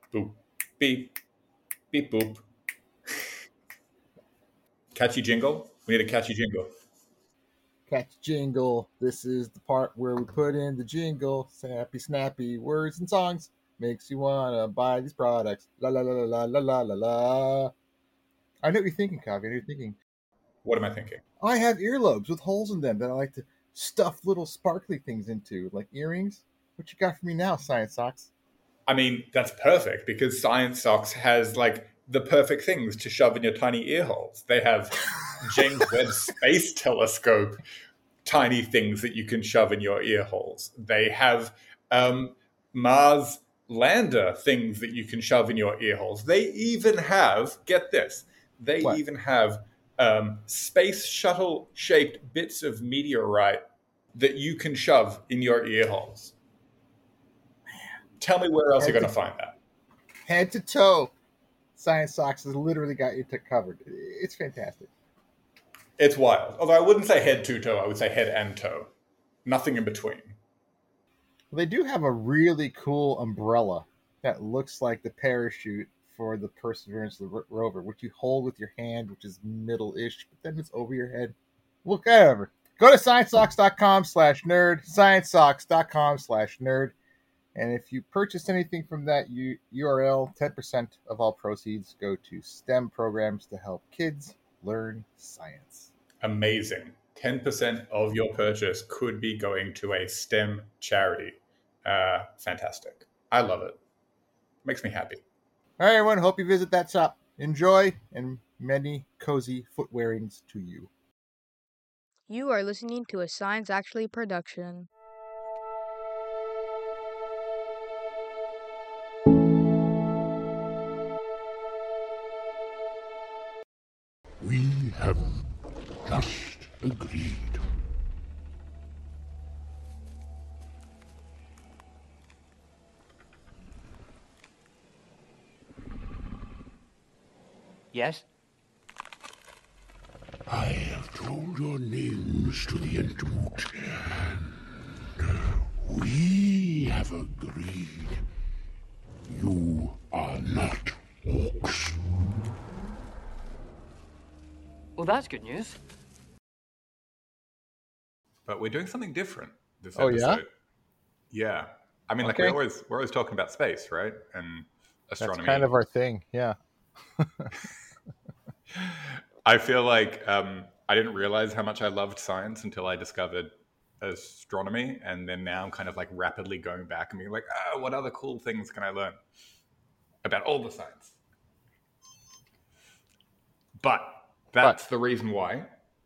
Boop, beep, beep, boop. Catchy jingle? We need a catchy jingle. Catch jingle. This is the part where we put in the jingle. Snappy words and songs. Makes you wanna buy these products. La la la la la la la la. I know what you're thinking, Kavi. I know what you're thinking. What am I thinking? I have earlobes with holes in them that I like to stuff little sparkly things into, like earrings. What you got for me now, Science Socks? I mean, that's perfect because Science Socks has like the perfect things to shove in your tiny ear holes. They have James Webb Space Telescope tiny things that you can shove in your ear holes. They have Mars lander things that you can shove in your ear holes. They even have, get this, they What? even have space shuttle shaped bits of meteorite that you can shove in your ear holes. Tell me where else you're going to find that. Head to toe. Science Socks has literally got you covered. It's fantastic. It's wild. Although I wouldn't say head to toe, I would say head and toe. Nothing in between. Well, they do have a really cool umbrella that looks like the parachute for the Perseverance rover, which you hold with your hand, which is middle-ish, but then it's over your head. Well, whatever. Go to sciencesocks.com/nerd, sciencesocks.com/nerd, and if you purchase anything from that URL, 10% of all proceeds go to STEM programs to help kids learn science. Amazing. 10% of your purchase could be going to a STEM charity. Fantastic. I love it. Makes me happy. All right, everyone. Hope you visit that shop. Enjoy, and many cozy foot wearings to you. You are listening to a Science Actually production. We have just agreed. Yes? I have told your names to the Entmoot, and we have agreed. You are not orcs. Well, that's good news. But we're doing something different this Oh, yeah? episode. Yeah. I mean, like Okay. we're always talking about space, right? And That's astronomy. kind of our thing, yeah. I feel like I didn't realize how much I loved science until I discovered astronomy, and then now I'm kind of like rapidly going back and being like, what other cool things can I learn about all the science? But that's the reason why.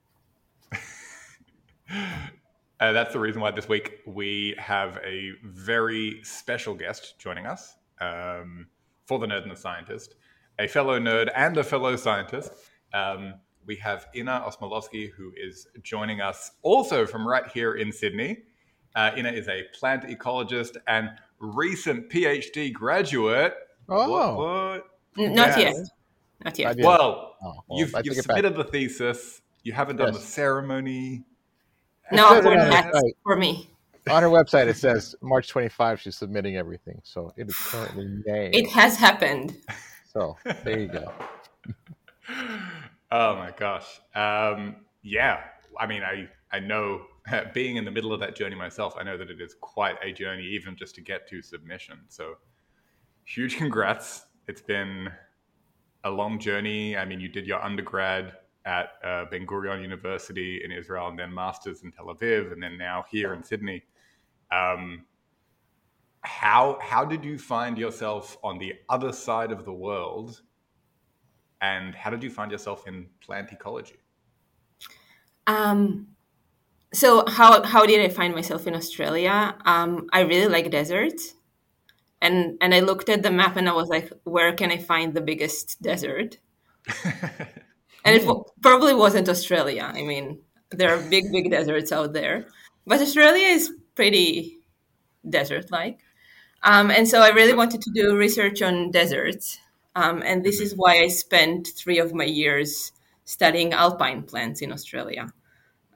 That's the reason why this week we have a very special guest joining us for the Nerd and the Scientist, a fellow nerd and a fellow scientist. We have Ina Osmolowski, who is joining us also from right here in Sydney. Ina is a plant ecologist and recent PhD graduate. Oh. What? Not Yes. yet. Not yet. Well, I take you've it back. submitted the thesis. You haven't done the Yes. ceremony. No, says it on the that's site. for me. On her website, it says March 25, she's submitting everything. So it is currently May. It has happened. So there you go. Oh my gosh. Yeah. I mean, I know being in the middle of that journey myself, I know that it is quite a journey even just to get to submission. So huge congrats. It's been a long journey. I mean, you did your undergrad at Ben Gurion University in Israel, and then masters in Tel Aviv, and then now here in Sydney. How did you find yourself on the other side of the world, and how did you find yourself in plant ecology? So how did I find myself in Australia? I really like deserts. And I looked at the map and I was like, where can I find the biggest desert? And it probably wasn't Australia. I mean, there are big deserts out there. But Australia is pretty desert-like. And so I really wanted to do research on deserts. And this is why I spent 3 of my years studying alpine plants in Australia,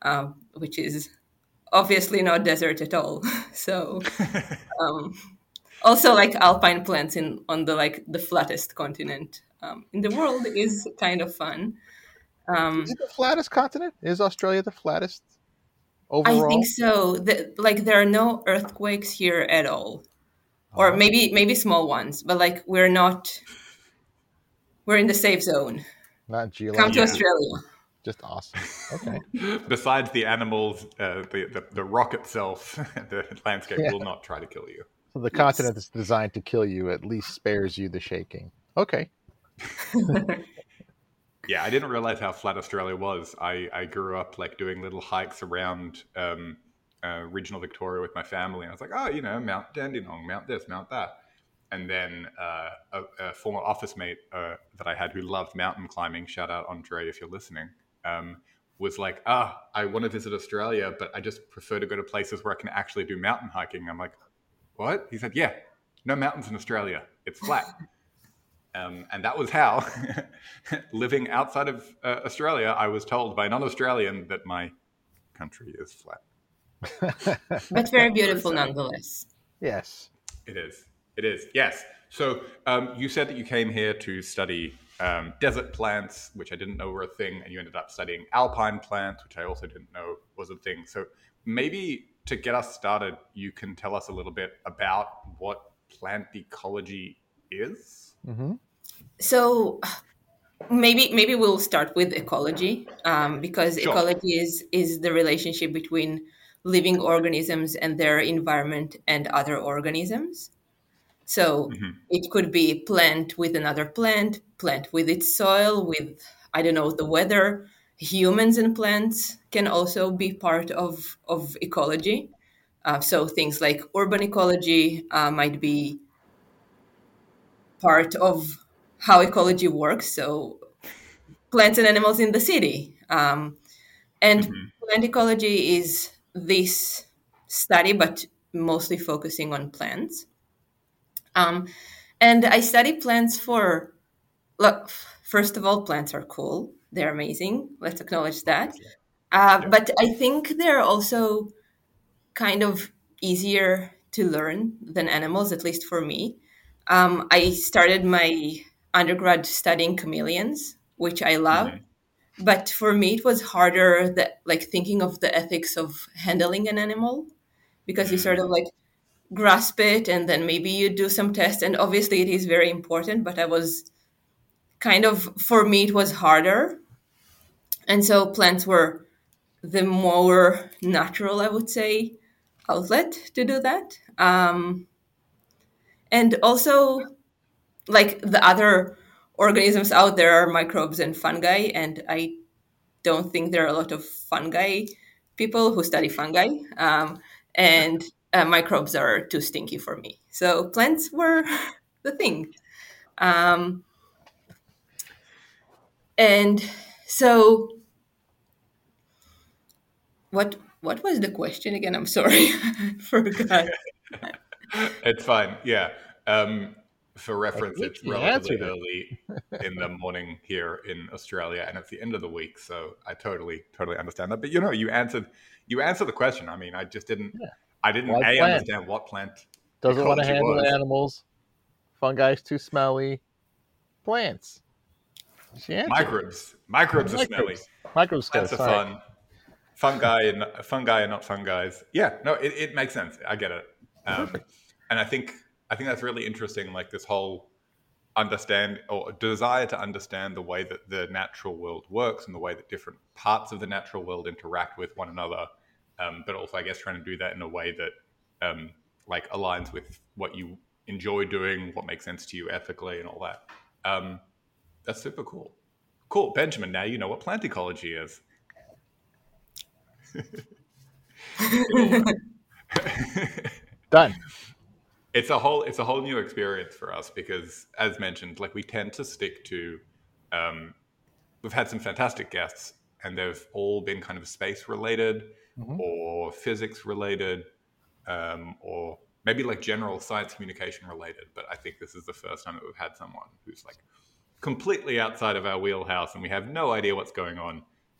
which is obviously not desert at all. So Also, like alpine plants on the flattest continent in the world is kind of fun. Is it the flattest continent? Is Australia the flattest I think overall? so. Like there are no earthquakes here at all, or Oh, maybe small ones, but like we're in the safe zone. not Come to Yeah. geologically. Australia. Just awesome. Okay. Besides the animals, the rock itself, the landscape Yeah. will not try to kill you. So the Yes. continent that's designed to kill you at least spares you the shaking. Okay. Yeah, I didn't realize how flat Australia was. I grew up like doing little hikes around regional Victoria with my family, and I was like, oh, Mount Dandenong, Mount this, Mount that. And then a former office mate that I had who loved mountain climbing, shout out Andre if you're listening, was like, I want to visit Australia, but I just prefer to go to places where I can actually do mountain hiking. I'm like, what? He said, yeah, no mountains in Australia. It's flat. And that was how, living outside of Australia, I was told by a non-Australian that my country is flat. But very beautiful So- nonetheless. Yes. It is. It is. Yes. So you said that you came here to study desert plants, which I didn't know were a thing, and you ended up studying alpine plants, which I also didn't know was a thing. So maybe to get us started, you can tell us a little bit about what plant ecology is. Mm-hmm. So maybe we'll start with ecology, because Sure. ecology is the relationship between living organisms and their environment and other organisms. So it could be plant with another plant, plant with its soil, with, I don't know, the weather. Humans and plants can also be part of ecology. So things like urban ecology might be part of how ecology works. So plants and animals in the city. And plant ecology is this study, but mostly focusing on plants. And I study plants for, look, first of all, plants are cool. They're amazing. Let's acknowledge that. Obviously. But I think they're also kind of easier to learn than animals, at least for me. I started my undergrad studying chameleons, which I love. But for me, it was harder that like thinking of the ethics of handling an animal, because you sort of like grasp it and then maybe you do some tests, and obviously it is very important, but I was kind of, for me it was harder. And so plants were the more natural, I would say, outlet to do that. And also, like the other organisms out there are microbes and fungi, and I don't think there are a lot of fungi people who study fungi. And microbes are too stinky for me. So plants were the thing. And so what was the question again? I'm sorry. I forgot. It's fine. Yeah. For reference, think it's you relatively answered early in the morning here in Australia, and it's the end of the week, so I totally understand that. But you answered the question. I mean, I just didn't. Yeah. I didn't Like plant. understand what plant Doesn't want to ecology handle was. animals. Fungi's too smelly. Plants. She answered. Microbes are smelly. Microbes. Plants are Sorry. fun. Fungi are not fungi's. Yeah, no, it makes sense. I get it. And I think that's really interesting. Like this whole understand or desire to understand the way that the natural world works and the way that different parts of the natural world interact with one another. But also, I guess, trying to do that in a way that like aligns with what you enjoy doing, what makes sense to you ethically, and all that. That's super cool. Cool, Benjamin. Now you know what plant ecology is. Done. It's a whole new experience for us because, as mentioned, like we tend to stick to. We've had some fantastic guests, and they've all been kind of space related or physics related, or maybe like general science communication related. But I think this is the first time that we've had someone who's like completely outside of our wheelhouse, and we have no idea what's going on.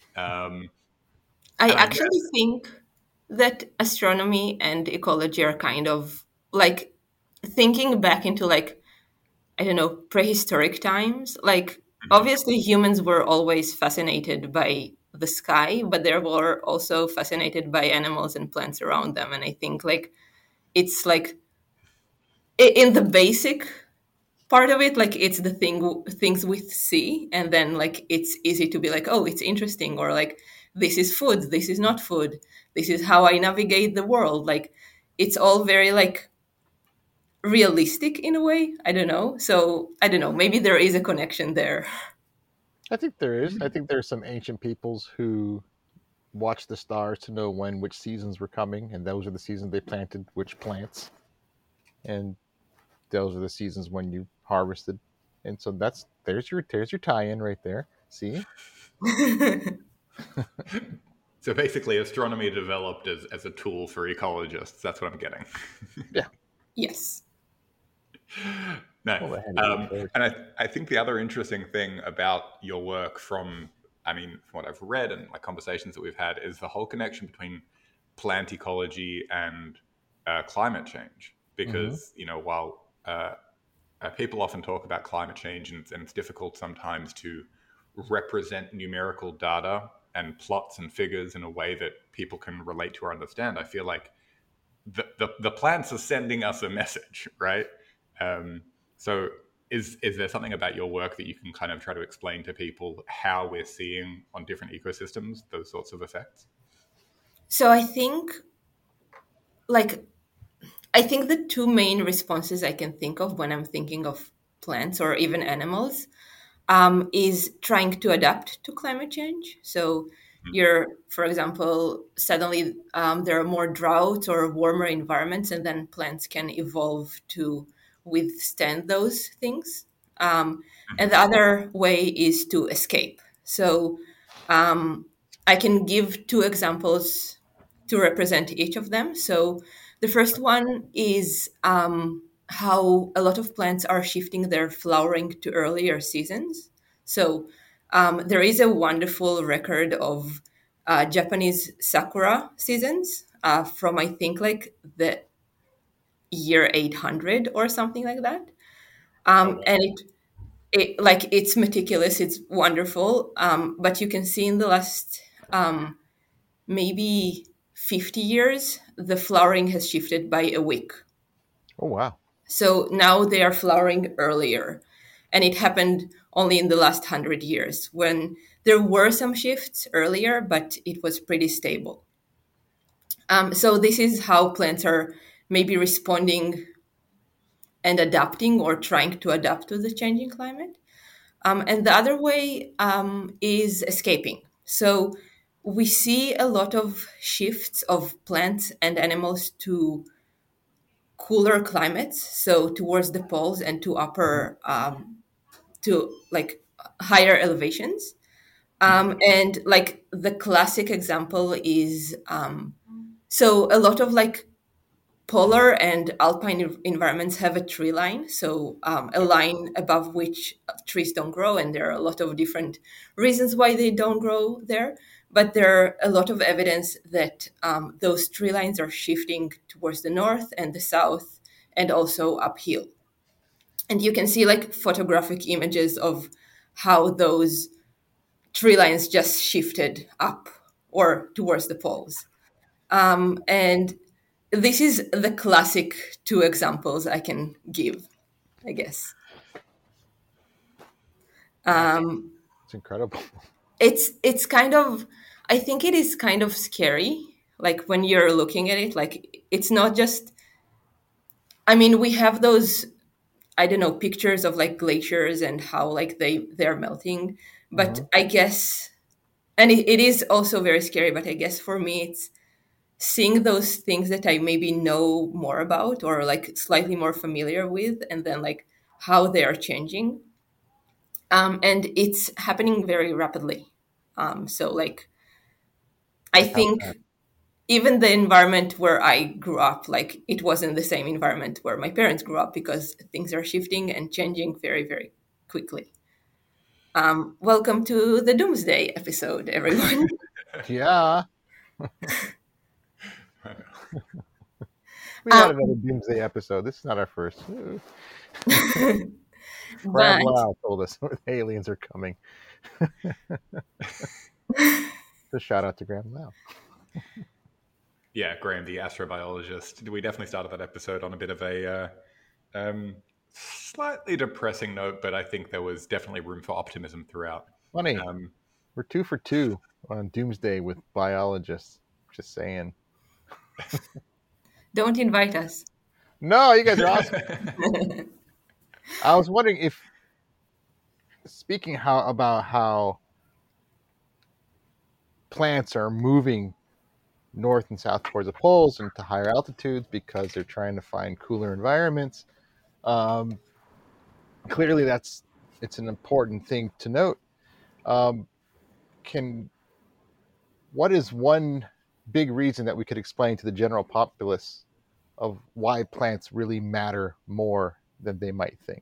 I actually think that astronomy and ecology are kind of like thinking back into like, I don't know, prehistoric times, like obviously humans were always fascinated by the sky, but they were also fascinated by animals and plants around them. And I think like it's like in the basic part of it, like it's the things we see, and then like it's easy to be like, oh, it's interesting, or like this is food, this is not food, this is how I navigate the world. Like it's all very like realistic in a way. I don't know. So I don't know. Maybe there is a connection there. I think there is. I think there are some ancient peoples who watched the stars to know which seasons were coming, and those are the seasons they planted which plants, and those are the seasons when you harvested. And so there's your tie-in right there. See? So basically, astronomy developed as a tool for ecologists. That's what I'm getting. Yeah. Yes. No. And I think the other interesting thing about your work from what I've read and like conversations that we've had is the whole connection between plant ecology and climate change. Because, while people often talk about climate change and it's difficult sometimes to represent numerical data and plots and figures in a way that people can relate to or understand, I feel like the plants are sending us a message, right? So is there something about your work that you can kind of try to explain to people how we're seeing on different ecosystems those sorts of effects? So I think the two main responses I can think of when I'm thinking of plants or even animals is trying to adapt to climate change. So for example, suddenly there are more droughts or warmer environments, and then plants can evolve to withstand those things. And the other way is to escape. So I can give two examples to represent each of them. So the first one is how a lot of plants are shifting their flowering to earlier seasons. So there is a wonderful record of Japanese sakura seasons from, I think, like the year 800 or something like that. And it's meticulous, it's wonderful. But you can see in the last maybe 50 years, the flowering has shifted by a week. Oh, wow. So now they are flowering earlier. And it happened only in the last 100 years when there were some shifts earlier, but it was pretty stable. So this is how plants are maybe responding and adapting or trying to adapt to the changing climate. And the other way is escaping. So we see a lot of shifts of plants and animals to cooler climates, so towards the poles and to to like higher elevations. And like the classic example is so a lot of like polar and alpine environments have a tree line, so a line above which trees don't grow, and there are a lot of different reasons why they don't grow there. But there are a lot of evidence that those tree lines are shifting towards the north and the south, and also uphill. And you can see like photographic images of how those tree lines just shifted up or towards the poles. And this is the classic two examples I can give, I guess. It's incredible. It's kind of, I think it is kind of scary. Like when you're looking at it, like it's not just, I mean, we have those, I don't know, pictures of like glaciers and how like they're melting. But I guess, and it is also very scary, but I guess for me, it's seeing those things that I maybe know more about or like slightly more familiar with, and then like how they are changing. And it's happening very rapidly. So like, I think even the environment where I grew up, like it wasn't the same environment where my parents grew up, because things are shifting and changing very, very quickly. Welcome to the Doomsday episode, everyone. Yeah. We had another Doomsday episode. This is not our first. Graham but Lau told us aliens are coming. So shout out to Graham Lau. Yeah, Graham, the astrobiologist. We definitely started that episode on a bit of a slightly depressing note, but I think there was definitely room for optimism throughout. Funny. We're 2 for 2 on Doomsday with biologists. Just saying. don't invite us. No, you guys are awesome. I was wondering if, speaking about how plants are moving north and south towards the poles and to higher altitudes because they're trying to find cooler environments. Clearly, it's an important thing to note. What is one big reason that we could explain to the general populace of why plants really matter more than they might think?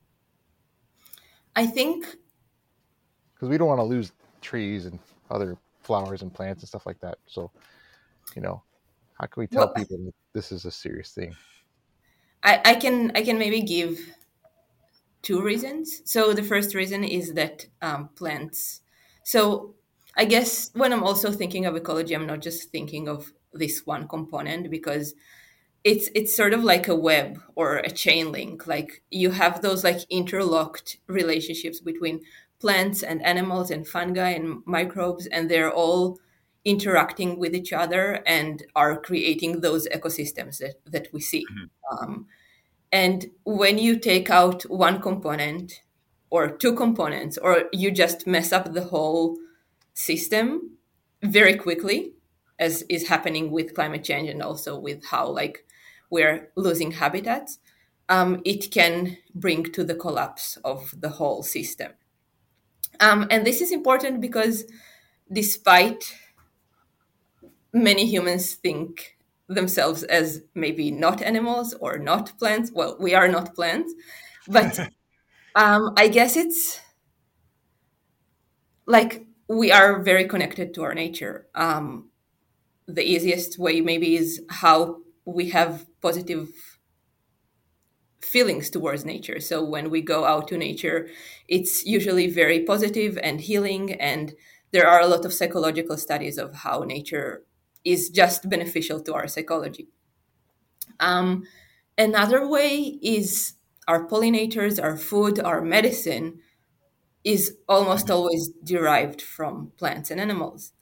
I think Because we don't want to lose trees and other flowers and plants and stuff like that. So, how can we tell people that this is a serious thing? I can maybe give 2 reasons. So the first reason is that plants. So I guess when I'm also thinking of ecology, I'm not just thinking of this one component, because it's sort of like a web or a chain link. Like you have those like interlocked relationships between plants and animals and fungi and microbes, and they're all interacting with each other and are creating those ecosystems that we see. And when you take out one component or 2 components, or you just mess up the whole system very quickly, as is happening with climate change and also with how like we're losing habitats, it can bring to the collapse of the whole system. And this is important because despite many humans think themselves as maybe not animals or not plants. Well, we are not plants, but I guess it's like we are very connected to our nature. The easiest way maybe is how we have positive feelings towards nature. So when we go out to nature, it's usually very positive and healing, and there are a lot of psychological studies of how nature is just beneficial to our psychology. Another way is our pollinators, our food, our medicine is almost always derived from plants and animals.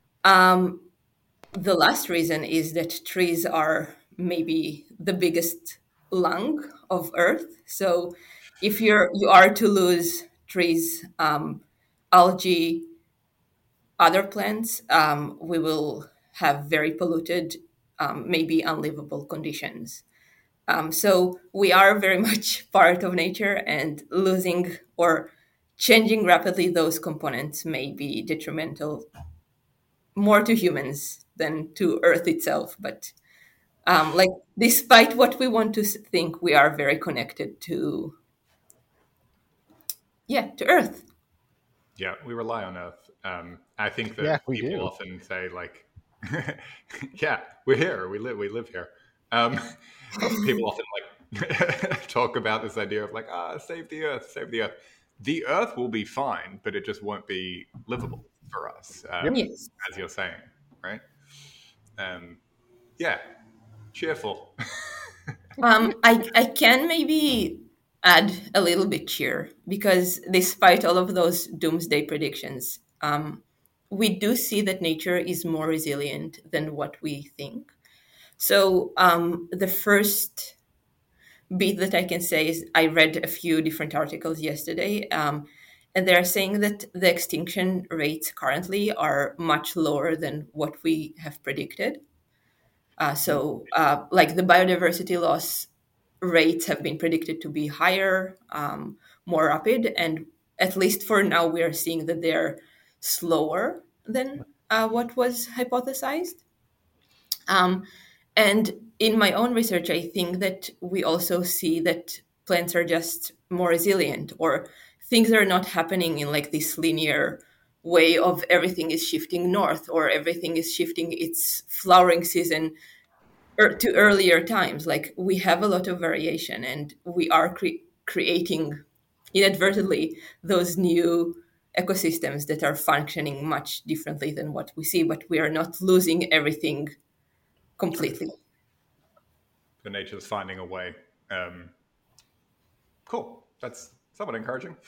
The last reason is that trees are maybe the biggest lung of Earth. So if you are to lose trees, algae, other plants, we will have very polluted, maybe unlivable conditions. So we are very much part of nature, and losing or changing rapidly those components may be detrimental more to humans than to Earth itself. But like, despite what we want to think, we are very connected to Earth. Yeah, we rely on Earth. I think that we people do. often say like, "Yeah, we're here. We live here." People often like talk about this idea of like, save the Earth, save the Earth. The Earth will be fine, but it just won't be livable for us, Yes. as you're saying, right? Yeah, cheerful. I can maybe add a little bit here, because despite all of those doomsday predictions, we do see that nature is more resilient than what we think. So the first bit that I can say is I read a few different articles yesterday, and they're saying that the extinction rates currently are much lower than what we have predicted. Like the biodiversity loss rates have been predicted to be higher, more rapid, and at least for now, we are seeing that they're slower than what was hypothesized. And in my own research, I think that we also see that plants are just more resilient, or things are not happening in like this linear way of everything is shifting north or everything is shifting its flowering season to earlier times. Like we have a lot of variation, and we are creating inadvertently those new ecosystems that are functioning much differently than what we see, but we are not losing everything completely. The nature's finding a way. Cool. That's somewhat encouraging.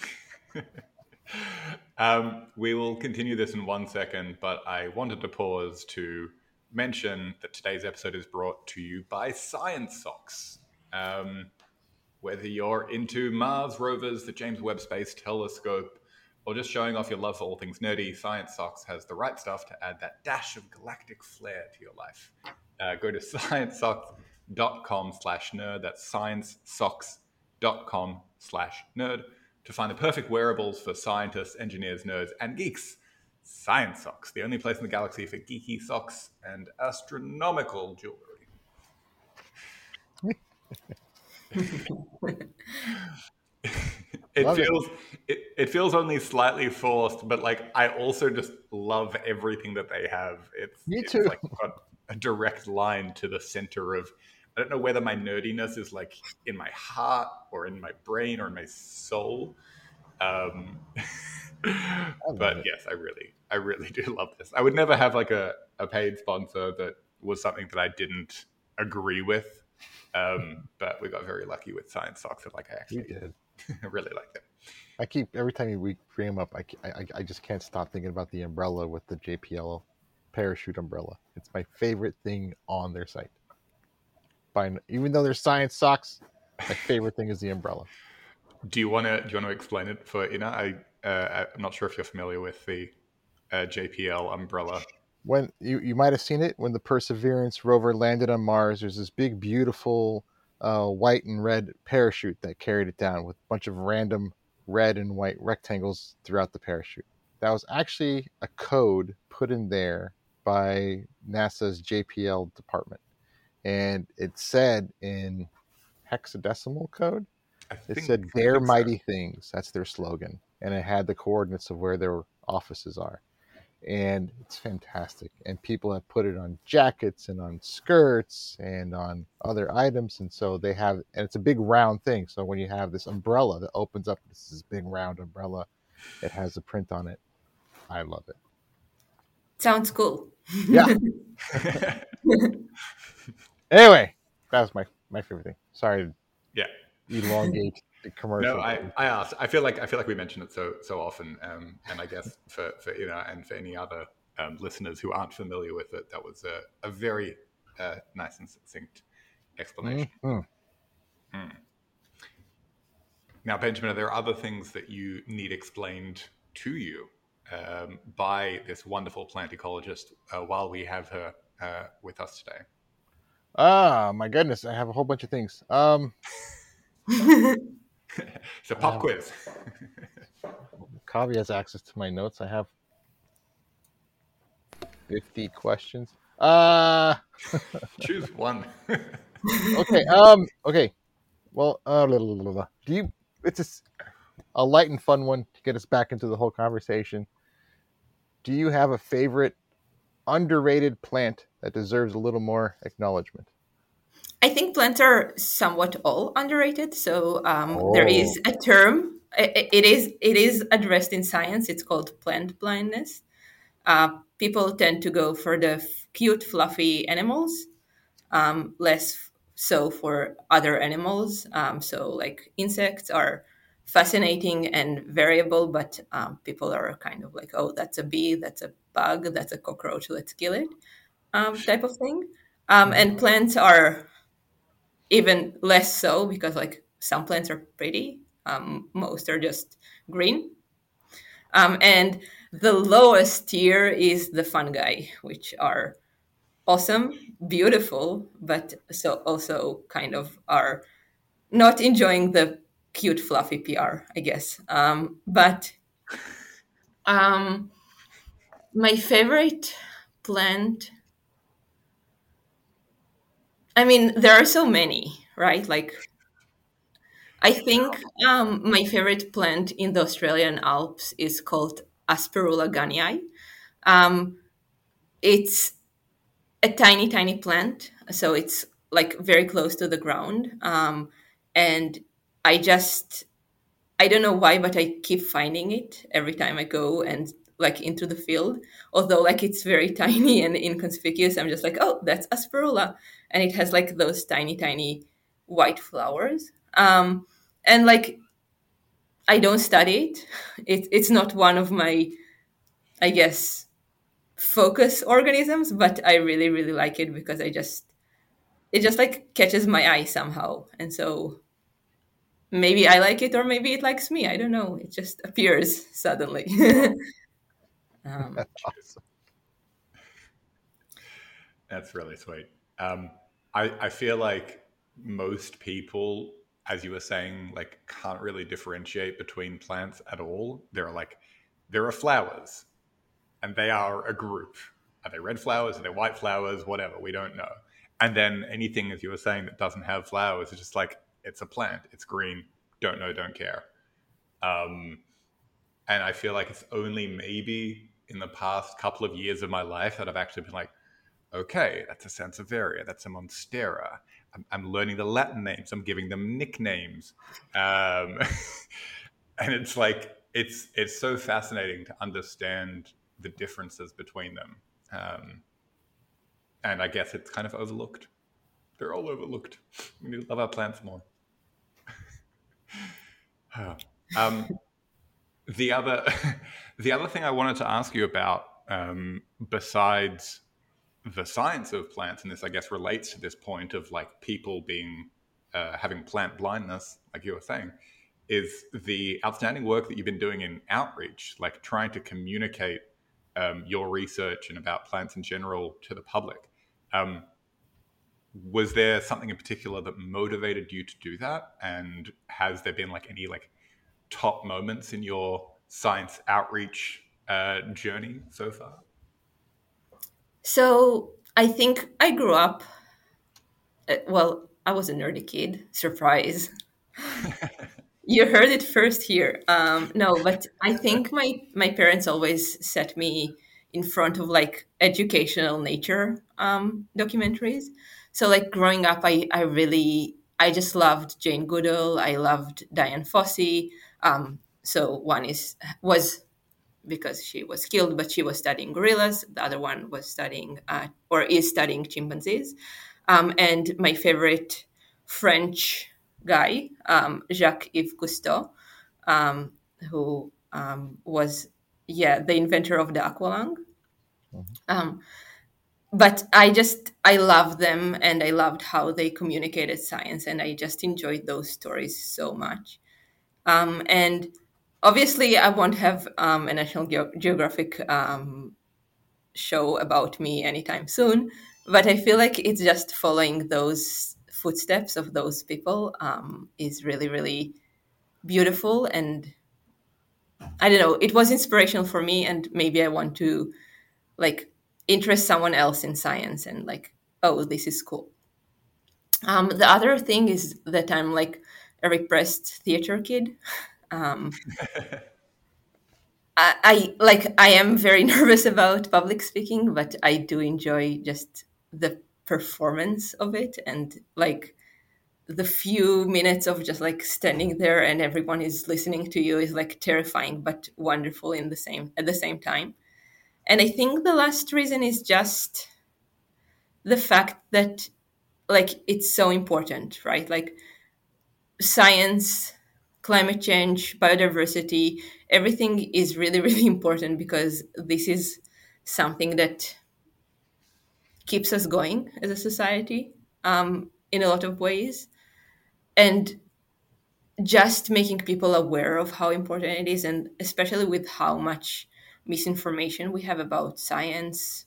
We will continue this in 1 second, but I wanted to pause to mention that today's episode is brought to you by Science Socks. Whether you're into Mars rovers, the James Webb Space Telescope, or just showing off your love for all things nerdy, Science Socks has the right stuff to add that dash of galactic flair to your life. Go to sciencesocks.com/nerd. That's sciencesocks.com/nerd to find the perfect wearables for scientists, engineers, nerds, and geeks. Science Socks, the only place in the galaxy for geeky socks and astronomical jewelry. It feels only slightly forced, but like I also just love everything that they have. Me too. It's like got a direct line to the center of. I don't know whether my nerdiness is like in my heart or in my brain or in my soul. But yes, I really do love this. I would never have like a paid sponsor that was something that I didn't agree with. But we got very lucky with Science Socks. That like I actually did. I really like them. I keep every time we bring them up, I just can't stop thinking about the umbrella with the JPL parachute umbrella. It's my favorite thing on their site. Even though they're Science Socks, my favorite thing is the umbrella. Do you want to explain it for Ina? I'm not sure if you're familiar with the JPL umbrella. When you might have seen it when the Perseverance rover landed on Mars, there's this big, beautiful white and red parachute that carried it down with a bunch of random red and white rectangles throughout the parachute. That was actually a code put in there by NASA's JPL department. And it said in hexadecimal code, it said "Their mighty things." That's their slogan. And it had the coordinates of where their offices are. And it's fantastic. And people have put it on jackets and on skirts and on other items. And so they have, and it's a big round thing. So when you have this umbrella that opens up, this is big round umbrella, it has a print on it. I love it. Sounds cool. Yeah. Anyway, that was my favorite thing. Sorry to elongate the commercial. No, I asked. I feel like we mention it so often, and I guess for Ina and for any other listeners who aren't familiar with it, that was a very nice and succinct explanation. Mm-hmm. Now, Benjamin, are there other things that you need explained to you by this wonderful plant ecologist while we have her with us today? My goodness, I have a whole bunch of things. It's a pop quiz. Kavi has access to my notes. I have 50 questions. Choose one. Okay. Okay. Well, do you? It's a light and fun one to get us back into the whole conversation. Do you have a favorite underrated plant that deserves a little more acknowledgement? I think plants are somewhat all underrated. So there is a term. It is addressed in science. It's called plant blindness. People tend to go for the cute, fluffy animals, less so for other animals. So like insects are fascinating and variable, but people are kind of like, oh, that's a bee, that's a bug, that's a cockroach, let's kill it, type of thing. And plants are even less so because like some plants are pretty, most are just green. And the lowest tier is the fungi, which are awesome, beautiful, but so also kind of are not enjoying the cute, fluffy PR, I guess. But my favorite plant, I mean, there are so many, right? Like, I think my favorite plant in the Australian Alps is called Asperula gunnii. It's a tiny, tiny plant. so it's like very close to the ground. And I just I don't know why, but I keep finding it every time I go and like into the field. Although like it's very tiny and inconspicuous, I'm just like, oh, that's Asperula, and it has like those tiny, tiny white flowers. And like I don't study it. It's not one of my, I guess, focus organisms, but I really, really like it because it just like catches my eye somehow, and so maybe I like it or maybe it likes me. I don't know. It just appears suddenly. um, Awesome. That's really sweet. I feel like most people, as you were saying, like can't really differentiate between plants at all. There are flowers, and they are a group. Are they red flowers? Are they white flowers? Whatever, we don't know. And then anything, as you were saying, that doesn't have flowers is just like it's a plant. It's green. Don't know. Don't care. Um, and I feel like it's only maybe in the past couple of years of my life that I've actually been like, okay, that's a Sansevieria, that's a Monstera. I'm learning the Latin names. I'm giving them nicknames, and it's like it's so fascinating to understand the differences between them. And I guess it's kind of overlooked. They're all overlooked. We need to love our plants more. um, the other the other thing I wanted to ask you about, besides the science of plants, and this I guess relates to this point of like people being having plant blindness, like you were saying, is the outstanding work that you've been doing in outreach, like trying to communicate your research and about plants in general to the public. Was there something in particular that motivated you to do that? And has there been like any like top moments in your science outreach journey so far? so I think I grew up. Well, I was a nerdy kid. Surprise! You heard it first here. No, but I think my parents always set me in front of like educational nature documentaries. So like growing up, I just loved Jane Goodall. I loved Diane Fossey. So one was because she was killed, but she was studying gorillas. The other one was studying or is studying chimpanzees. And my favorite French guy, Jacques-Yves Cousteau, who was, yeah, the inventor of the aqualung. Um, but I loved them and I loved how they communicated science and I just enjoyed those stories so much. And obviously, I won't have a National Geographic show about me anytime soon, but I feel like it's just following those footsteps of those people is really, really beautiful. And I don't know, it was inspirational for me, and maybe I want to like interest someone else in science and like, oh, this is cool. The other thing is that I'm like a repressed theater kid. Um, I am very nervous about public speaking, but I do enjoy just the performance of it and like the few minutes of just like standing there and everyone is listening to you is like terrifying but wonderful in the same at the same time. And I think the last reason is just the fact that like it's so important, right? Like science, climate change, biodiversity, everything is really, really important because this is something that keeps us going as a society in a lot of ways. And just making people aware of how important it is, and especially with how much misinformation we have about science,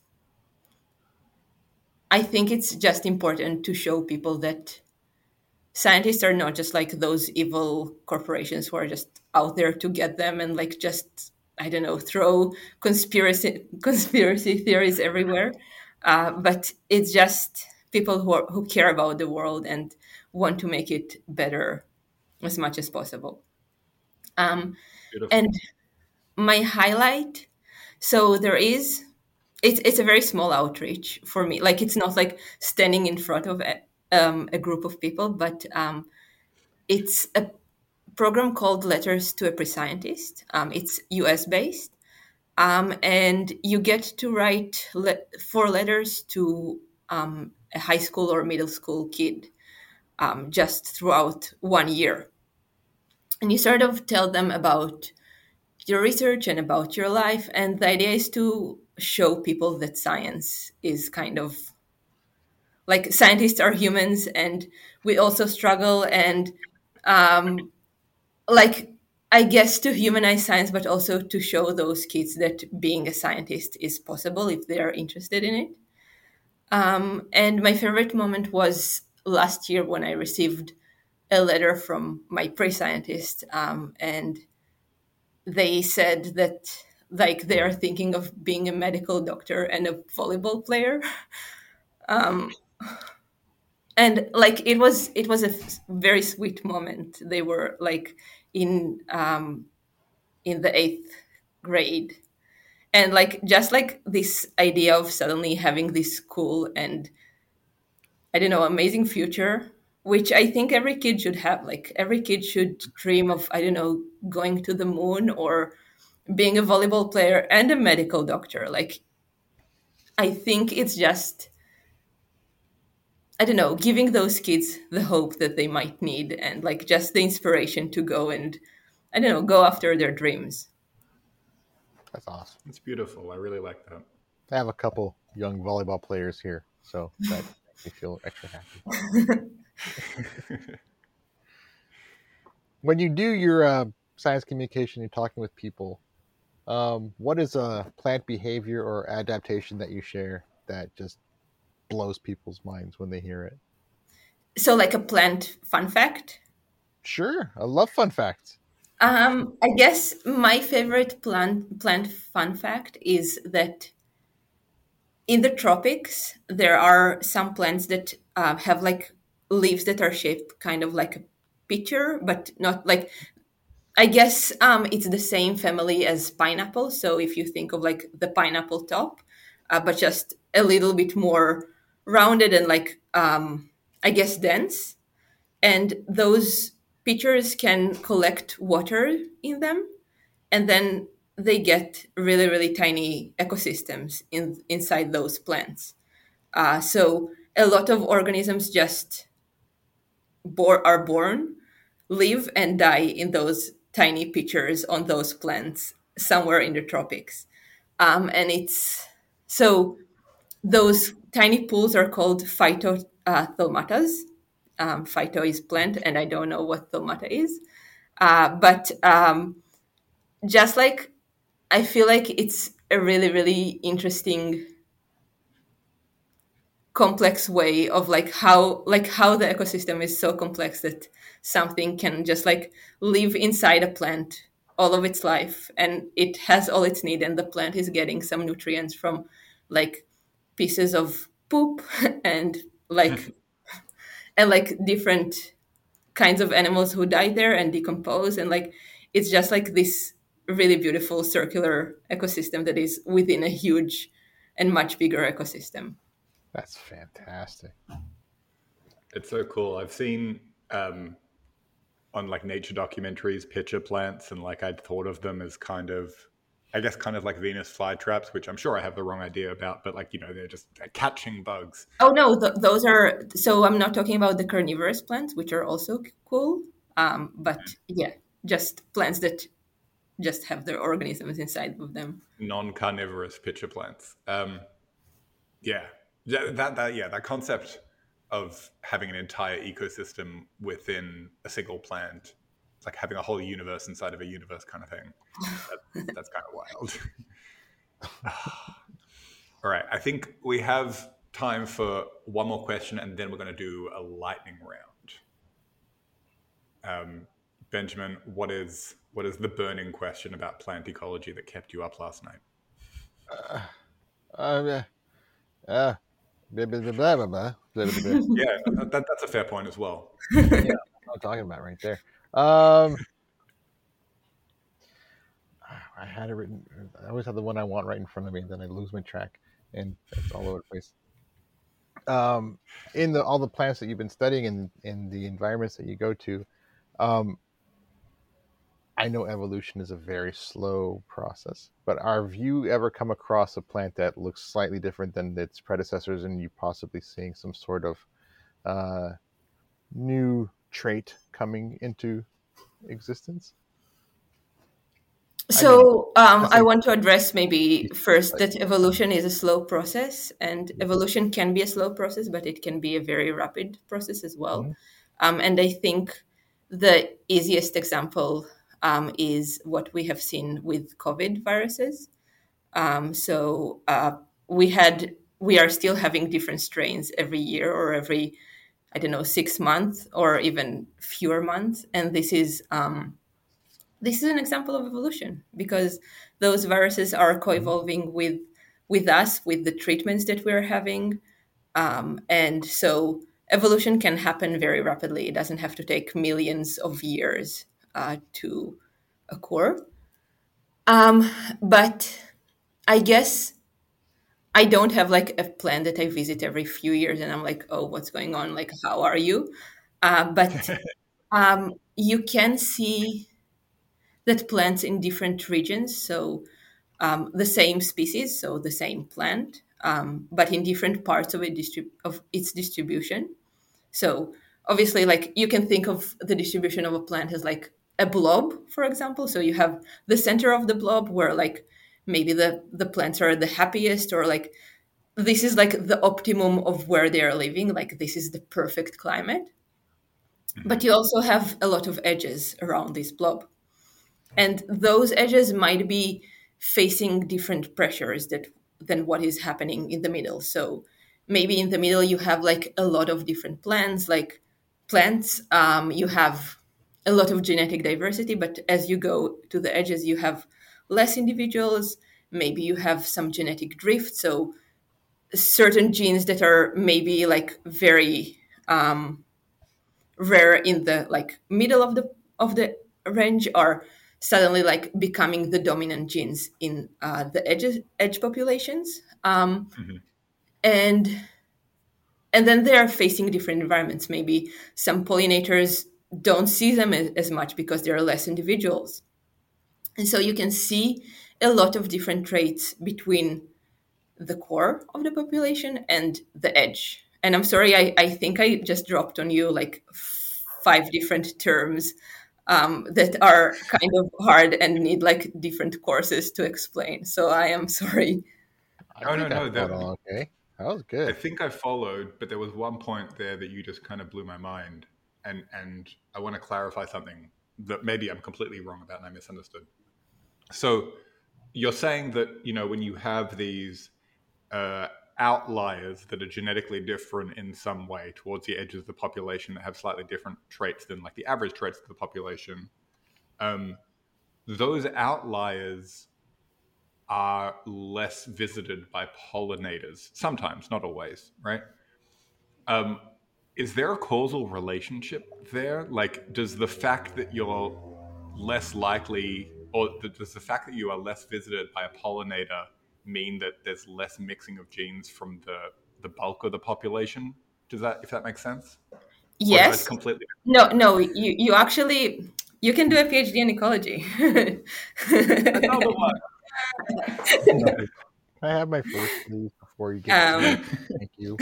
I think it's just important to show people that scientists are not just like those evil corporations who are just out there to get them and like just I don't know throw conspiracy theories everywhere, but it's just people who care about the world and want to make it better as much as possible. Beautiful. And my highlight, so there is it's a very small outreach for me. Like it's not like standing in front of a group of people, but it's a program called Letters to a Pre-Scientist. It's US based, and you get to write 4 letters to a high school or middle school kid just throughout 1 year. And you sort of tell them about your research and about your life. And the idea is to show people that science is kind of like scientists are humans and we also struggle. And like, I guess to humanize science, but also to show those kids that being a scientist is possible if they are interested in it. And my favorite moment was last year when I received a letter from my pre-scientist, and they said that like they are thinking of being a medical doctor and a volleyball player. And like it was a very sweet moment. They were like in the 8th grade, and like just like this idea of suddenly having this cool and I don't know amazing future, which I think every kid should have. Like every kid should dream of, I don't know, going to the moon or being a volleyball player and a medical doctor. Like I think it's just, I don't know, giving those kids the hope that they might need and like just the inspiration to go and, I don't know, go after their dreams. That's awesome. It's beautiful. I really like that. I have a couple young volleyball players here, so that makes me feel extra happy. When you do your science communication, you're talking with people. What is a plant behavior or adaptation that you share that just blows people's minds when they hear it? So like a plant fun fact? Sure. I love fun facts. I guess my favorite plant fun fact is that in the tropics, there are some plants that have like leaves that are shaped kind of like a pitcher, but not like, I guess it's the same family as pineapple. So if you think of like the pineapple top, but just a little bit more rounded and like, I guess, dense. And those pitchers can collect water in them. And then they get really, really tiny ecosystems inside those plants. So a lot of organisms just are born, live, and die in those tiny pitchers on those plants somewhere in the tropics. And it's so those tiny pools are called phytothelmatas. Phyto is plant, and I don't know what thelmata is. But just like I feel like it's a really, really interesting, complex way of like how the ecosystem is so complex that something can just like live inside a plant all of its life and it has all its need and the plant is getting some nutrients from like pieces of poop and like and like different kinds of animals who die there and decompose and like it's just like this really beautiful circular ecosystem that is within a huge and much bigger ecosystem. That's fantastic. It's so cool. I've seen on like nature documentaries pitcher plants, and like I'd thought of them as kind of, I guess, kind of like Venus flytraps, which I'm sure I have the wrong idea about, but like, you know, they're catching bugs. Oh no, those are, so I'm not talking about the carnivorous plants, which are also cool. But yeah, just plants that just have their organisms inside of them. Non-carnivorous pitcher plants. That concept of having an entire ecosystem within a single plant, like having a whole universe inside of a universe kind of thing. That's kind of wild. All right, I think we have time for one more question, and then we're going to do a lightning round. Benjamin, what is the burning question about plant ecology that kept you up last night? Blah, blah, blah, blah, blah, blah, blah, blah. Yeah, that's a fair point as well. Yeah, that's what I'm talking about right there. I had it written. I always have the one I want right in front of me, then I lose my track, and it's all over the place. In all the plants that you've been studying and in the environments that you go to, um, I know evolution is a very slow process, but have you ever come across a plant that looks slightly different than its predecessors, and you possibly seeing some sort of uh, new trait coming into existence? So That's I a want to address maybe first that evolution is a slow process, and evolution can be a slow process, but it can be a very rapid process as well. Mhm. And I think the easiest example is what we have seen with COVID viruses. So we are still having different strains every year or every, I don't know, 6 months or even fewer months, and this is an example of evolution because those viruses are co-evolving with us, with the treatments that we're having, and so evolution can happen very rapidly. It doesn't have to take millions of years to occur. But I guess I don't have like a plant that I visit every few years and I'm like, oh, what's going on? Like, how are you? But you can see that plants in different regions, so the same species, so the same plant, but in different parts of of its distribution. So obviously, like you can think of the distribution of a plant as like a blob, for example. So you have the center of the blob where like maybe the plants are the happiest, or like this is like the optimum of where they are living. Like this is the perfect climate. But you also have a lot of edges around this blob. And those edges might be facing different pressures than what is happening in the middle. So maybe in the middle you have like a lot of different plants, like plants. You have a lot of genetic diversity, but as you go to the edges, you have less individuals. Maybe you have some genetic drift. So certain genes that are maybe like very rare in the like middle of the range are suddenly like becoming the dominant genes in the edge populations, and and then they are facing different environments. Maybe some pollinators don't see them as much because there are less individuals, and so you can see a lot of different traits between the core of the population and the edge. And I'm sorry, I think I just dropped on you like 5 different terms that are kind of hard and need like different courses to explain. So I am sorry. I Oh, no, think I no. followed along okay. That was I good. think I followed, but there was one point there that you just kind of blew my mind, and I want to clarify something that maybe I'm completely wrong about and I misunderstood. So you're saying that when you have these uh, outliers that are genetically different in some way towards the edges of the population that have slightly different traits than like the average traits of the population, um, those outliers are less visited by pollinators sometimes, not always, right? um, is there a causal relationship there? Like, does the fact that you're less likely, or does the fact that you are less visited by a pollinator mean that there's less mixing of genes from the bulk of the population? Does that, if that makes sense? Or did I Yes. completely? No, you actually you can do a PhD in ecology. Another one. I have my first, please, before you get to me. um, Thank you.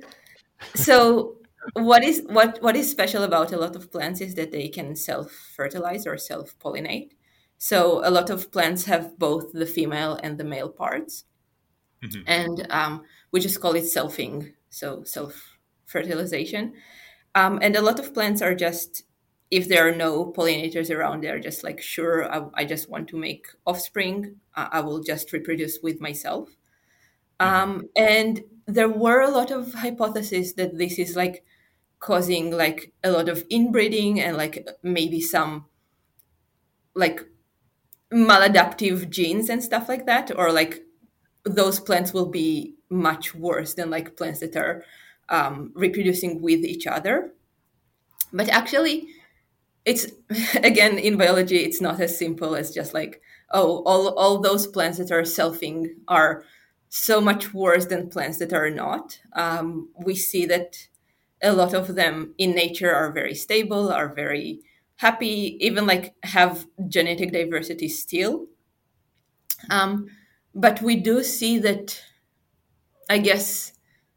so what is special about a lot of plants is that they can self-fertilize or self-pollinate. So a lot of plants have both the female and the male parts, Mhm. and we just call it selfing, so self-fertilization. And a lot of plants are just, if there are no pollinators around, they're just like, sure, I just want to make offspring. I will just reproduce with myself. And there were a lot of hypotheses that this is like causing like a lot of inbreeding and like maybe some like maladaptive genes and stuff like that, or like those plants will be much worse than like plants that are reproducing with each other. But actually, it's again in biology, it's not as simple as just like, oh, all those plants that are selfing are so much worse than plants that are not. We see that a lot of them in nature are very stable, are very happy, even like have genetic diversity still. Um, but we do see that, I guess,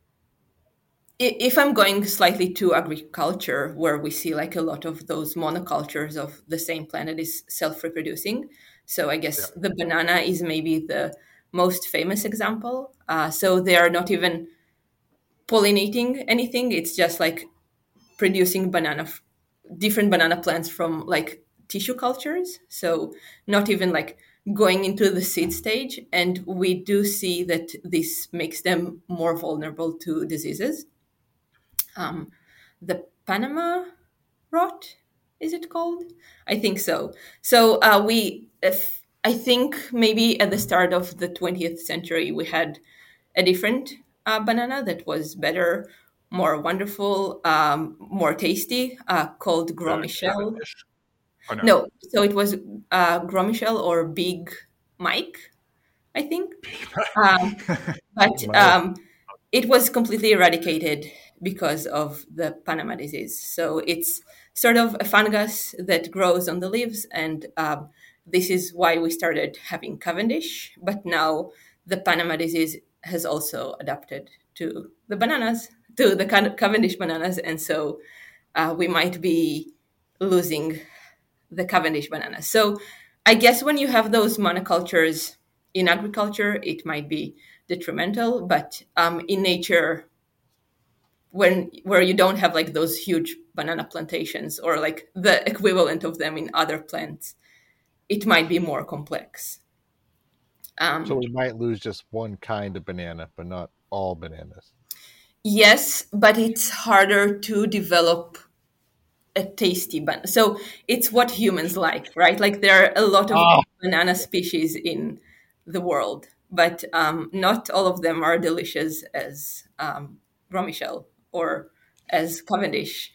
if I'm going slightly to agriculture, where we see like a lot of those monocultures of the same planet is self-reproducing. So I Yeah. guess the banana is maybe the most famous example. So they are not even pollinating anything. It's just like producing different banana plants from like tissue cultures. So not even like going into the seed stage. And we do see that this makes them more vulnerable to diseases. The Panama rot, is it called? I think so. So I think maybe at the start of the 20th century we had a different banana that was better, more wonderful, more tasty, called Gros The Michel. Cavendish. Oh no. No, so it was Gros Michel or Big Mike, I think. Um, but Mike. it was completely eradicated because of the Panama disease. So it's sort of a fungus that grows on the leaves, and this is why we started having Cavendish. But now the Panama disease has also adapted to the bananas, to the Cavendish bananas, and so we might be losing the Cavendish banana. So I guess when you have those monocultures in agriculture, it might be detrimental, but in nature, where you don't have like those huge banana plantations or like the equivalent of them in other plants, it might be more complex. So Um, we might lose just one kind of banana, but not all bananas. yes, but it's harder to develop a tasty banana. So it's what humans like, right? Like there are a lot of Oh, banana species in the world, but not all of them are delicious as Gros Michel or as Cavendish.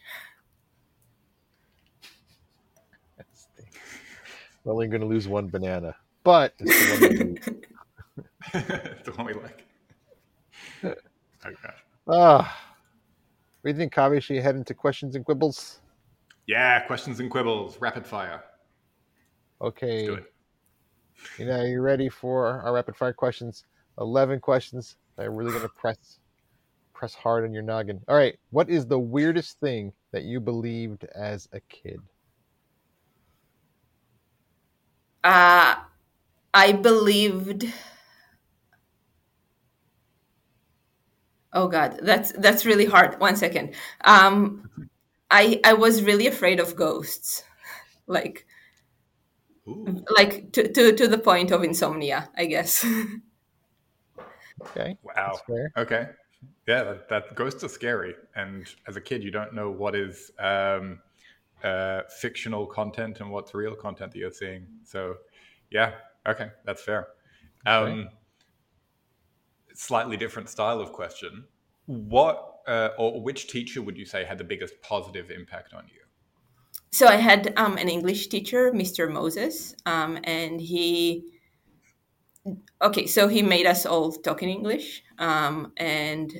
we're only going to lose one banana, but it's the one we need. The one we like. Oh gosh. Ah, what do you think, Kavi? Should we head into questions and quibbles? Yeah, questions and quibbles, rapid fire. Let's do Okay. it. Are you ready for our rapid fire questions? 11 questions. I'm really going to press hard on your noggin. All right. What is the weirdest thing that you believed as a kid? Uh, I believed. Oh God, that's really hard. 1 second. I was really afraid of ghosts, like Ooh, to the point of insomnia, I guess. Okay. That's wow. fair. Okay. Yeah, that ghosts are scary, and as a kid, you don't know what is fictional content and what's real content that you're seeing. So, yeah, okay, that's fair. Okay. Slightly different style of question. What or which teacher would you say had the biggest positive impact on you? So I had an English teacher, Mr. Moses, and he made us all talk in English, and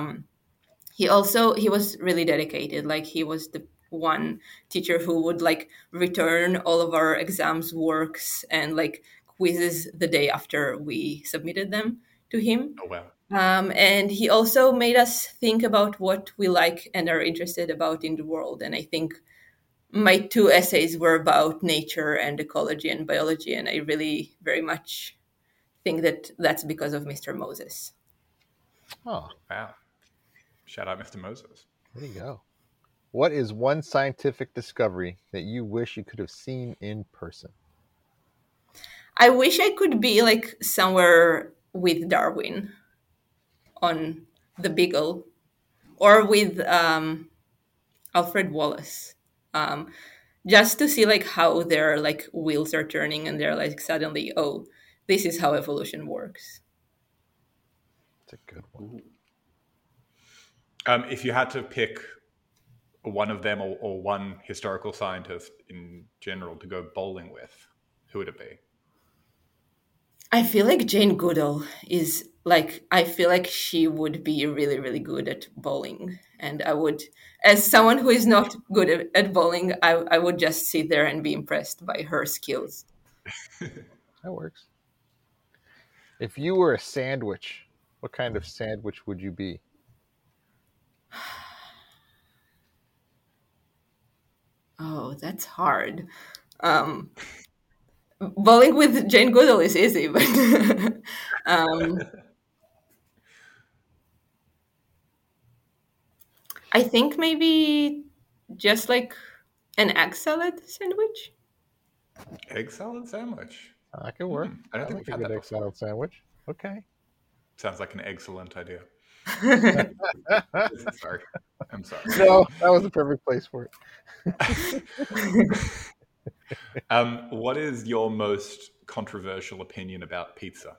he was really dedicated. Like he was the one teacher who would like return all of our exams works and like quizzes the day after we submitted them to him. Oh wow. And he also made us think about what we like and are interested about in the world. And I think my two essays were about nature and ecology and biology, and I really very much think that that's because of Mr. Moses. Oh, Wow. Shout out Mr. Moses. there you go. What is one scientific discovery that you wish you could have seen in person? I wish I could be like somewhere with Darwin on the Beagle or with Alfred Wallace, um, just to see like how their like wheels are turning and they're like suddenly, oh, this is how evolution works. It's a good one. If you had to pick one of them or one historical scientist in general to go bowling with, who would it be? I feel like Jane Goodall is like, I feel like she would be really, really good at bowling. And I would, as someone who is not good at bowling, I would just sit there and be impressed by her skills. That works. If you were a sandwich, what kind of sandwich would you be? Oh, that's hard. Um, Bowling with Jane Goodall is easy, but um, I think maybe just like an egg salad sandwich. Egg salad sandwich. That could work. I don't I think like we've a had good that egg before. salad sandwich. Okay. Sounds like an excellent idea. Sorry. I'm sorry. No, that was the perfect place for it. What is your most controversial opinion about pizza?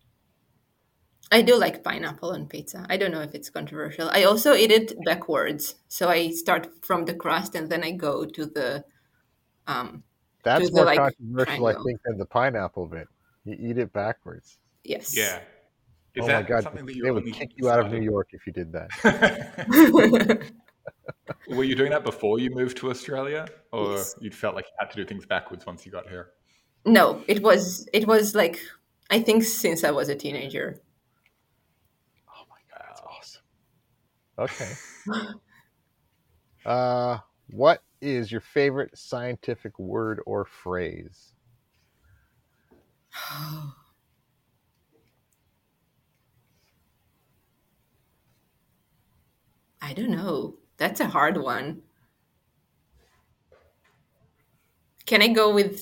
I do like pineapple on pizza. I don't know if it's controversial. I also eat it backwards. So I start from the crust and then I go to the That's more like controversial, I triangle. think, than the pineapple bit. You eat it backwards. Yes. Yeah. Is Oh my that God, something that they you would only kick you out of New started- York if you did that. Were you doing that before you moved to Australia, or Yes. you felt like you had to do things backwards once you got here? No, it was like, I think since I was a teenager. Oh my God, that's awesome. Okay. What is your favorite scientific word or phrase? I don't know. That's a hard one. Can I go with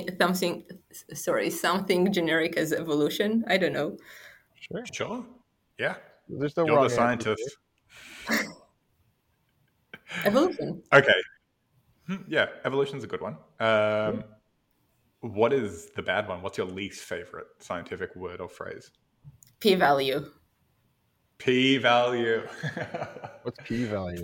something generic as evolution? I don't know. Sure. Sure. Yeah. There's no You're wrong the answer. scientist. Evolution. Okay. Yeah, evolution's a good one. What is the bad one? What's your least favorite scientific word or phrase? P-value. P-value. What's p-value?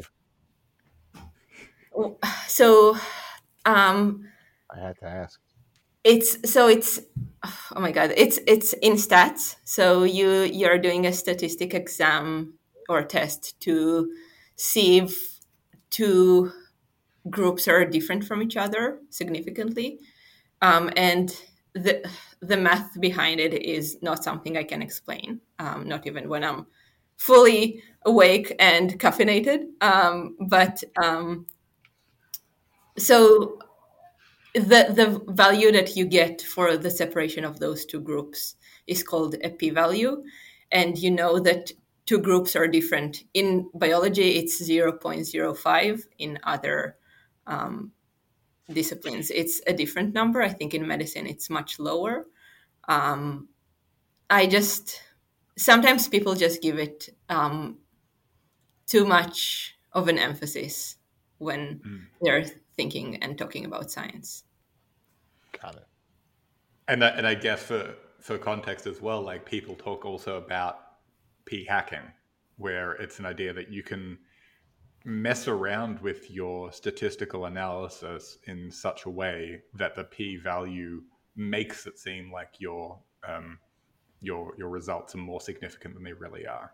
So um I had to ask. it's oh my god, it's in stats. So you're doing a statistic exam or test to see if two groups are different from each other significantly. And the math behind it is not something I can explain, not even when I'm fully awake and caffeinated. So the value that you get for the separation of those two groups is called a p-value, and you know that two groups are different. In biology, it's 0.05. In other disciplines, it's a different number. I think in medicine, it's much lower. I just sometimes people just give it too much of an emphasis when they're thinking and talking about science. Got it. And I guess for context as well, like people talk also about p-hacking, where it's an idea that you can mess around with your statistical analysis in such a way that the p-value makes it seem like your results are more significant than they really are.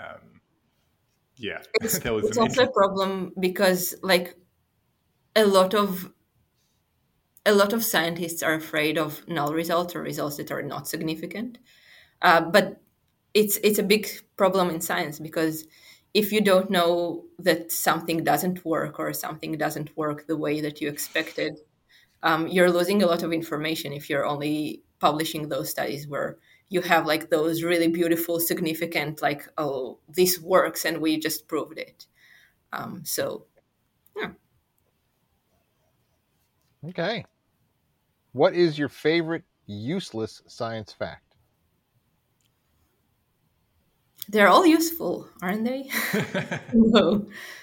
Yeah, there was It's an also a problem because like a lot of scientists are afraid of null results or results that are not significant. But it's a big problem in science because if you don't know that something doesn't work or something doesn't work the way that you expected, you're losing a lot of information if you're only publishing those studies where you have like those really beautiful, significant, like, oh, this works and we just proved it. So, yeah. Okay. What is your favorite useless science fact? They're all useful, aren't they? No.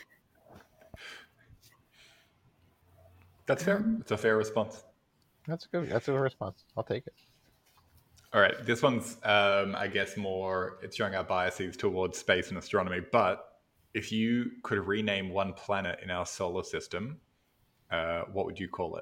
That's fair. It's a fair response. That's good. That's a response. I'll take it. All right, this one's, I guess, more, it's showing our biases towards space and astronomy, but if you could rename one planet in our solar system, what would you call it?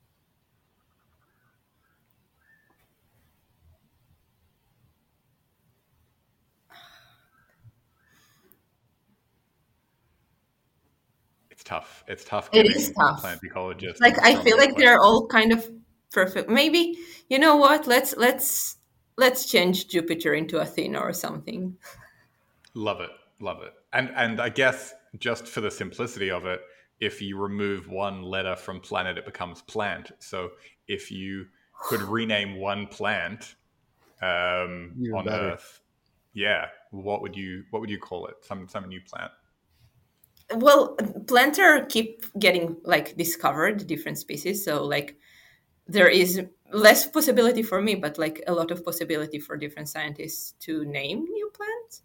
It's tough. It's tough It giving is tough. plant ecologists. Like I feel like they're questions. all kind of perfect. Maybe you know what? Let's change Jupiter into Athena or something. Love it. Love it. And I guess just for the simplicity of it, if you remove one letter from planet, it becomes plant. So if you could rename one plant on better. Earth, yeah, what would you call it? Some new plant. Well, plants keep getting like discovered, different species. So like there is less possibility for me, but like a lot of possibility for different scientists to name new plants.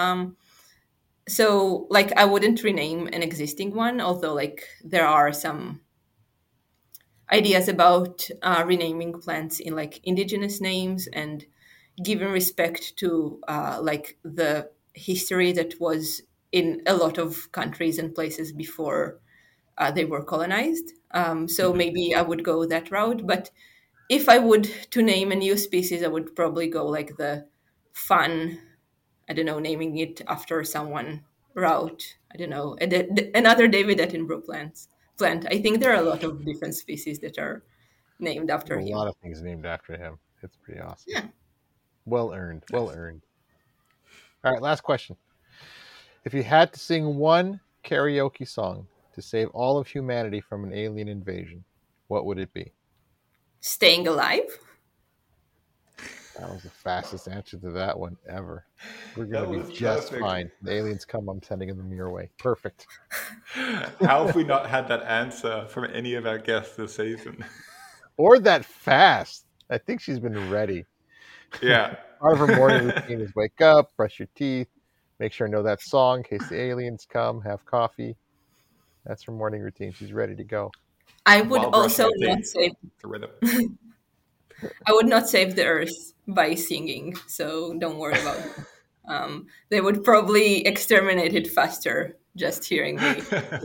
So like I wouldn't rename an existing one, although like there are some ideas about renaming plants in like indigenous names and giving respect to like the history that was in a lot of countries and places before they were colonized. So maybe I would go that route. But if I would to name a new species, I would probably go like the fun, I don't know, naming it after someone route. I don't know, another David Attenborough plant. I think there are a lot of different species that are named after A him. lot of things named after him. It's pretty awesome. Yeah. Well earned. Well earned. All right, last question. If you had to sing one karaoke song to save all of humanity from an alien invasion, what would it be? Staying Alive? That was the fastest answer to that one ever. We're going That to was be just perfect. fine. The aliens come, I'm sending them your way. Perfect. How have we not had that answer from any of our guests this season? Or that fast. I think she's been ready. Yeah. Part of her morning routine is wake up, brush your teeth, make sure I know that song in case the aliens come, have coffee. That's her morning routine. She's ready to go. I would While also brushing your not teeth. save. The rhythm. I would not save the Earth by singing, so don't worry about it. They would probably exterminate it faster just hearing me.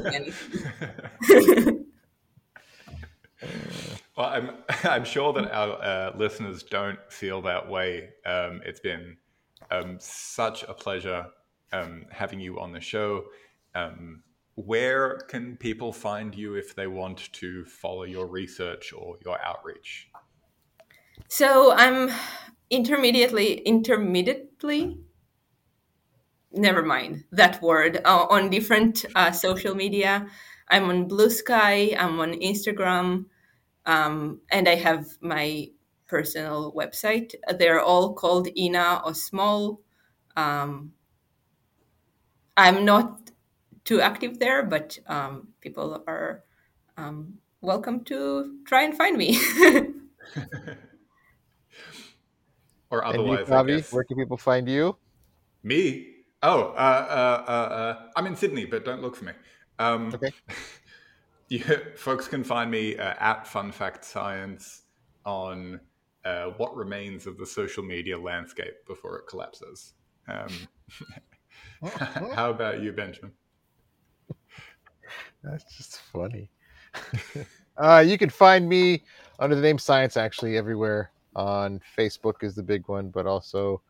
Well, I'm sure that our listeners don't feel that way. It's been such a pleasure having you on the show. Where can people find you if they want to follow your research or your outreach? So I'm intermittently, never mind that word, on different social media. I'm on Blue Sky, I'm on Instagram, and I have my personal website. They're all called Ina or Small. I'm not too active there, but people are welcome to try and find me. Or And you, otherwise, I Kavi, guess. where can people find you? Me? Oh, I'm in Sydney, but don't look for me. Okay. Folks can find me at Fun Fact Science on what remains of the social media landscape before it collapses. How about you, Benjamin? That's just funny. You can find me under the name Science actually everywhere. On Facebook is the big one, but also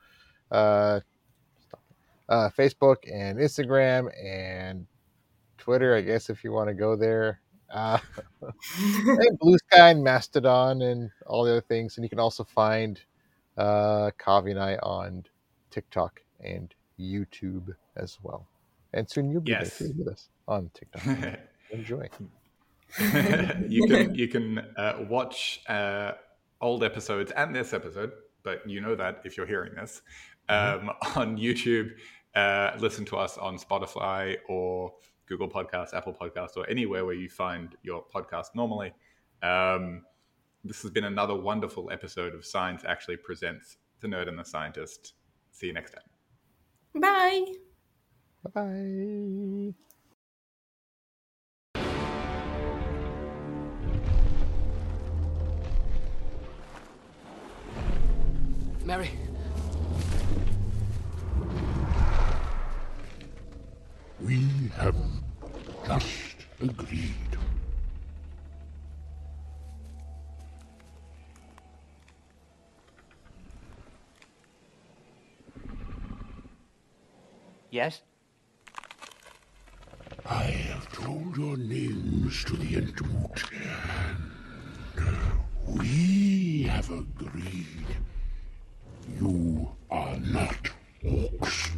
Facebook and Instagram and Twitter, I guess, if you want to go there. And Blue Sky and Mastodon and all the other things. And you can also find Kavi and I on TikTok and YouTube as well. And soon you'll be there too with us on TikTok. Enjoy. You can watch old episodes and this episode, but you know that if you're hearing this, on YouTube. Listen to us on Spotify or Google Podcasts, Apple Podcasts, or anywhere where you find your podcast normally. This has been another wonderful episode of Science Actually Presents The Nerd and the Scientist. See you next time. Bye. Bye-bye. Mary. We Yes? I have told your names to the Entmoot, and we have agreed. You are not orcs.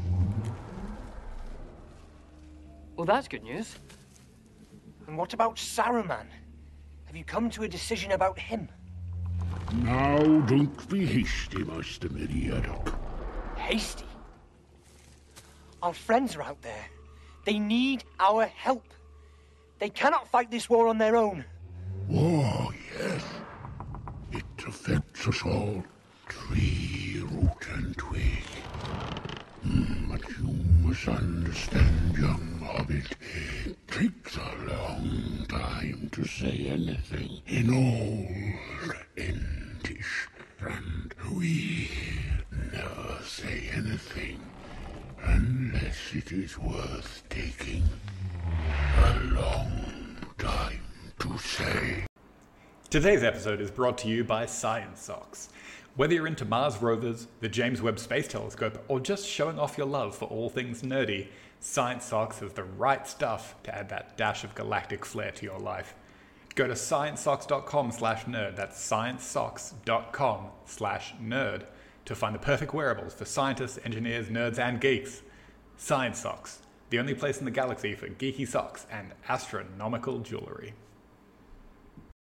Well, that's good news. And what about Saruman? Have you come to a decision about him? Now don't be hasty, Master Meriadoc. Hasty? Our friends are out there. They need our help. They cannot fight this war on their own. War, yes. It affects us all. Tree, root, and twig. But you must understand, young hobbit, it takes a long time to say anything in Old Entish, and we never say anything unless it is worth taking a long time to say. Today's episode is brought to you by Science Socks. Whether you're into Mars rovers, the James Webb Space Telescope, or just showing off your love for all things nerdy, Science Socks is the right stuff to add that dash of galactic flair to your life. Go to sciencesocks.com/nerd, that's sciencesocks.com/nerd, to find the perfect wearables for scientists, engineers, nerds, and geeks. Science Socks, the only place in the galaxy for geeky socks and astronomical jewelry.